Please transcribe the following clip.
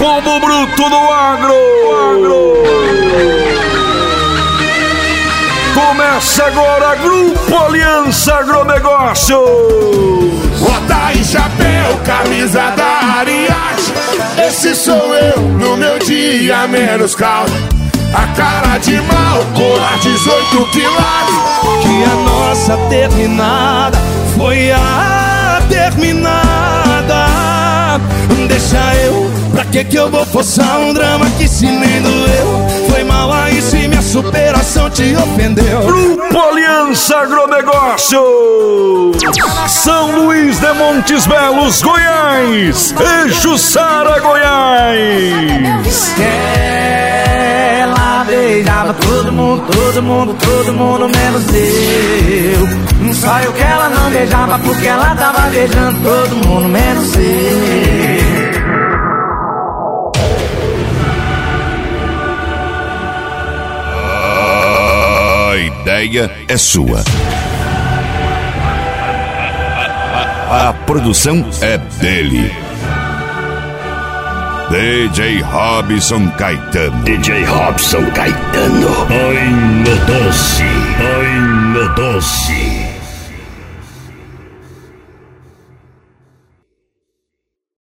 Pombo Bruto do Agro. Começa agora Grupo Aliança Agronegócios. Bota e chapéu, camisa da Ariete. Esse sou eu no meu dia menos calmo. A cara de mal, colar 18 quilates. Que a nossa terminada foi a terminada. Deixa eu, pra que eu vou forçar um drama que se nem doeu? Foi mal aí se minha superação te ofendeu. Grupo Aliança Agronegócio, São Luís de Montes Belos, Goiás e Jussara, Goiás. Ela beijava todo mundo menos eu. Só eu que ela não beijava porque ela tava beijando todo mundo menos eu. A ideia é sua. A produção é dele. DJ Robson Caetano. DJ Robson Caetano. Oi, no doce.